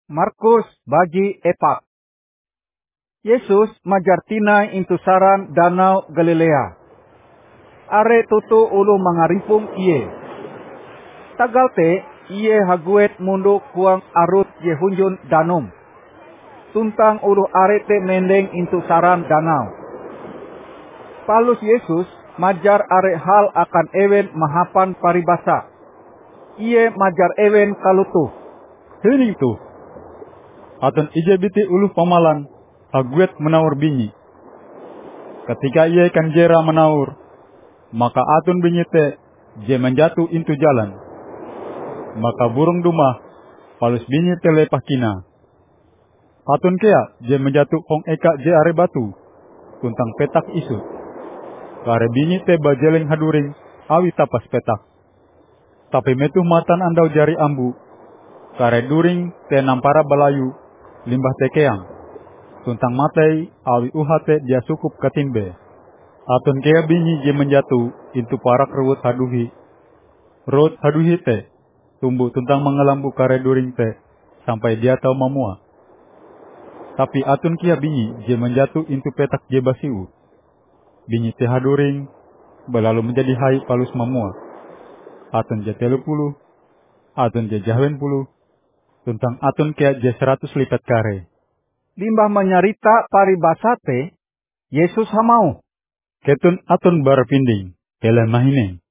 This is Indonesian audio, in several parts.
Markus bagi epak. Yesus majar tinai intu saran danau Galilea. Are tutu ulu mangarimpung iye. Tagal te iye haguet mundu kuang arut je hunjun danum. Tuntang ulu are te mendeng intu saran danau. Palus Yesus majar are hal akan ewen mahapan paribasa. Iye majar ewen kalutuh. Hening tu. Atan ije biti ulu pamalan, haguet menaur binyi. Ketika ia kanjera menaur, maka atun binyi te je menjatuh intu jalan. Maka burung dumah, palus binyi te lepah kina. Atun kea je menjatuh hong eka je are batu, tuntang petak isu. Kare binyi te bajeleng haduring, awi tapas petak. Tapi metuh matan andau jari ambu, kare during te nampara balayu, limbah tekeang, tuntang matai awi uhate dia sukup katimbe. Atun kea binyi je menjatuh intu parak ruwut haduhi. Ruwut haduhi te tumbuh tuntang mengelambu kare during te sampai dia tahu memua. Tapi atun kia binyi je menjatuh intu petak je basiu. Binyi te haduring belalu menjadi hai palus memua. Atun je 30, atun je 20, tuntang atun kea je 100 lipat kare. Limbah menyarita paribasa te, Yesus hamau. Ketun atun barpinding, kele mahineng.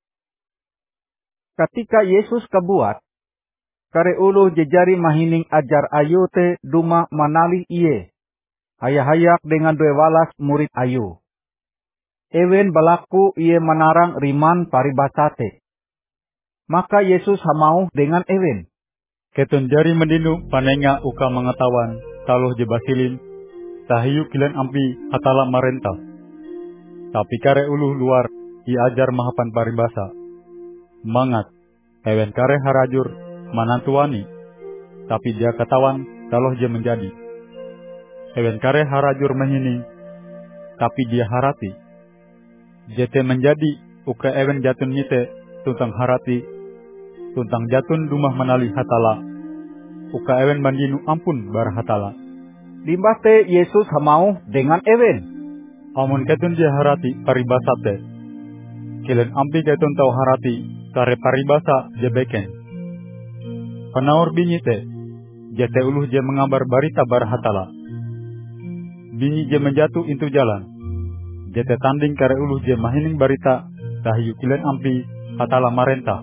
Ketika Yesus kebuat, kare ulu jejari mahining ajar ayu te duma manali iye. Hayak-hayak dengan 12 murid ayu. Ewen balaku iye menarang riman paribasa te. Maka Yesus hamau dengan ewen. Ketun jari mendinu panenga uka mengetahuan taluh je basilin, tahiyu kilen ampi hatala marentah. Tapi kare ulu luar ajar mahapan paribasa. Mangat, ewen kare harajur manantuani, tapi dia ketahuan taluh je menjadi. Ewen kare harajur mehining, tapi dia harati. Jete menjadi uka ewen jatun nite tuntang harati, tuntang jatun dumah menali hatala, uka ewen bandinu ampun bar hatala. Limbah te Yesus hamau dengan ewen. Amun ketun dia harati paribasa te. Kilen ampi ketun tau harati kare paribasa je beken. Penaur binyi te, jete uluh je mengabar barita bar hatala. Binyi je menjatuh intu jalan. Jete tanding kare uluh je mahining barita, tahiyu kilen ampi hatala marentah.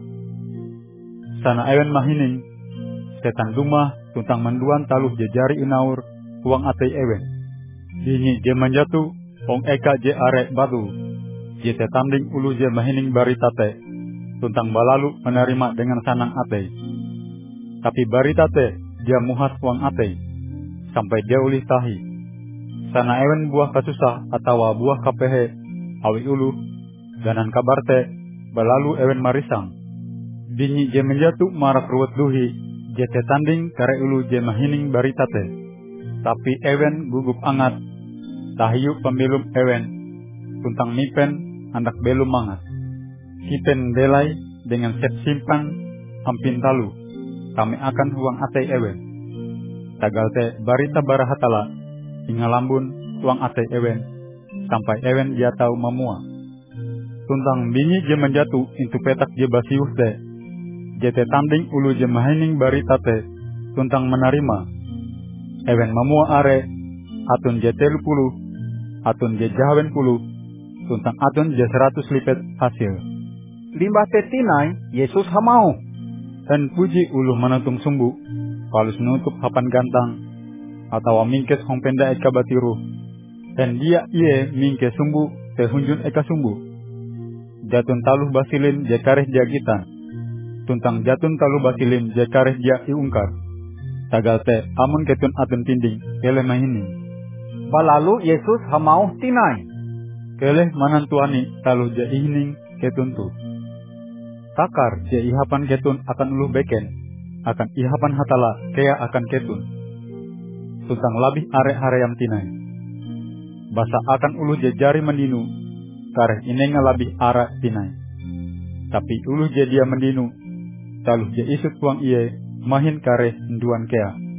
Sana ewen mahining, setan dumah tuntang menduan taluh jejari inaur uang atei ewen. Binyi je menjatuh, ong eka je are batu. Jete tanding ulu je mahining barita te, tuntang balalu menerima dengan sanang atei. Tapi barita te dia muhat uang atei, sampai dia ulih tahi. Sana ewen buah kasusah atau buah kapehe, awi ulu, ganan kabar te, balalu ewen marisang. Binyi je menjatuh marak ruwet duhi, jete tanding kare ulu je mahining barita te. Tapi ewen gugup angat, tahiyu pembelum ewen, tuntang mipen andak belum mangat. Kipen belai dengan set simpan ampin talu, kami akan huang atei ewen. Tagal te barita barahatala, ingalambun huang atei ewen, sampai ewen dia tahu memua. Tuntang binyi je menjatuh intu petak je basiuh te. Jete tanding ulu je mahining barita te, tuntang menerima. Ewen memua are, atun je 30, atun je 20, tuntang atun je 100 lipat hasil. Limbah te tinai, Yesus hamau. Dan puji ulu menutung sumbu, palus menutup hapan gantang, atau mingkes hong penda eka batiru. Dan dia iye mingkes sumbu, tehunjun eka sumbu. Jatun taluh basilin jekareh dia kita. Tuntang jatun talu basilin jekareh dia iungkar. Tagal te amun ketun atun tinding kele mahining. Balalu Yesus hamau tinai. Kele manantuani talu je ihining ketun tu. Takar je ihapan ketun akan uluh beken, akan ihapan hatala kea akan ketun. Tuntang labih are-are yang tinai. Basa akan uluh je jari mendinu, kareh inenga labih ara tinai. Tapi uluh je dia mendinu, taluh je isut tuang iye, mahin kare nduan kea.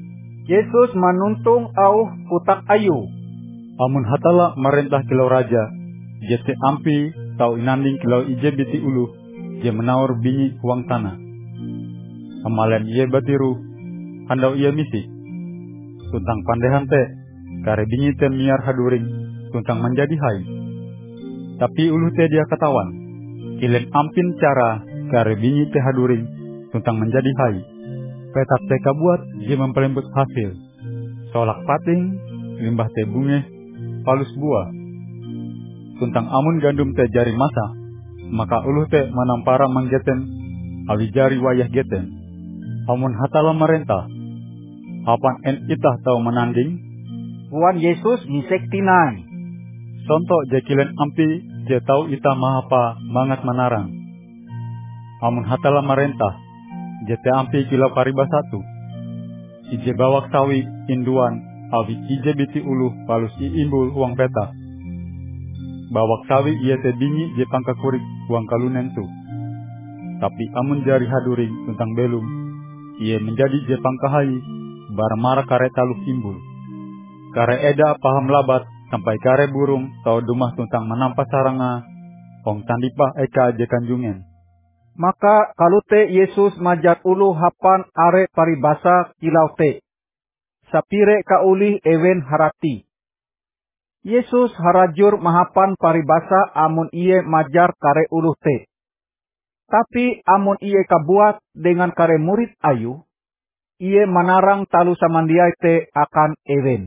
Yesus manuntung au putak ayu. Amun hatala merentah kilau raja, jete ampi tau inanding kilau ije biti ulu, je menaur binyi huang tanah. Amalen ia batiru, handau ia misi. Tuntang pandehan te, kare binyi te miar haduring, tuntang menjadi hai. Tapi ulu te dia katawan, kilen ampin cara kare binyi te haduring, tuntang menjadi hai. Petak te kabuat je mempelembut hasil. Solak pating, limbah te bunge, palus buah. Tuntang amun gandum te jari masa, maka uluh te manampara manggeten, awi jari wayah geten. Amun hatala merentah, apan en itah tau menanding, Tuan Yesus misek tinai. sontok jekilen ampi je tau ita mahapa mangat manarang. Amun hatala merentah, jete ampi kilau paribasatu. Ije bawak sawi induan, awi ije biti ulu palus iimbul uang peta. Bawak sawi ia te binyi je pangka kurik uang kalunen tu. Tapi amun jari haduring tentang belum, ia menjadi je pangka hai, baramara kare taluk imbul. Kare eda paham labat, sampai kare burung tau dumah tentang menampa saranga, ong tandipah eka je kanjungen. Maka kalute Yesus majat ulu hapan are paribasa kilau te. Sapire kauli ewen harati. Yesus harajur mahapan paribasa amun iye majar kare ulu te. Tapi amun iye kabuat dengan kare murid ayu, iye manarang talu samandiai te akan ewen.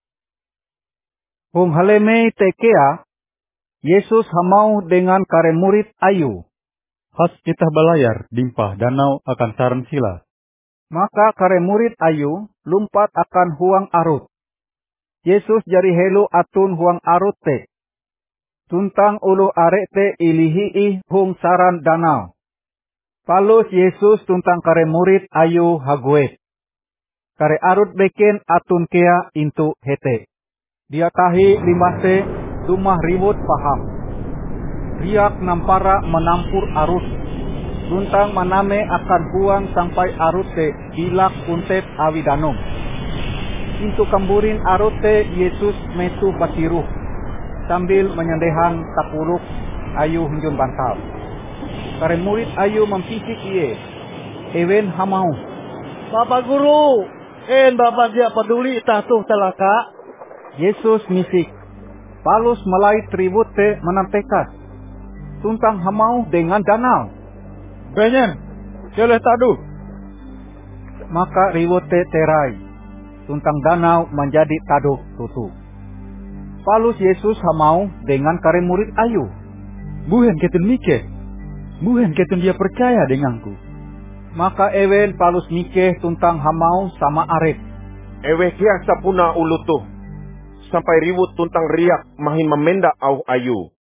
Hung halemei te kea, Yesus hamau dengan kare murid ayu. Has kita balayar dimpah danau akan sarang sila. Maka kare murid ayu lumpat akan huang arut. Yesus jari helu atun huang arut te. Tuntang ulu arek te ilihii hung saran danau. Palus Yesus tuntang kare murid ayu haguet. Kare arut beken atun kea intu hete. Dia tahi limbah te dumah ribut paham. Riak nampara menampur arut. Tuntang maname akan huang sampai arut te hilak untet awi danum. Intu kamburin arut te Yesus metu batiruh. Sambil menyendehan tapuluk ayu hunjun bantal. Kare murid ayu mempisik iye. Ewen hamau. Bapak Guru, Bapak dia peduli tatuh telaka. Yesus misik. Palus melai tribut te menantekas. Tuntang hamau dengan danau. Benyen, jeleh tadu. Maka riwut te terai. Tuntang danau menjadi taduk tutu. Palus Yesus hamau dengan kare murid ayu. Buhen ketun mikeh. Buhen ketun dia percaya denganku. Maka ewen palus mikeh tuntang hamau sama arep. Eweh kia sapuna ulutuh. Sampai ribut tuntang riak mahin memenda au ayu.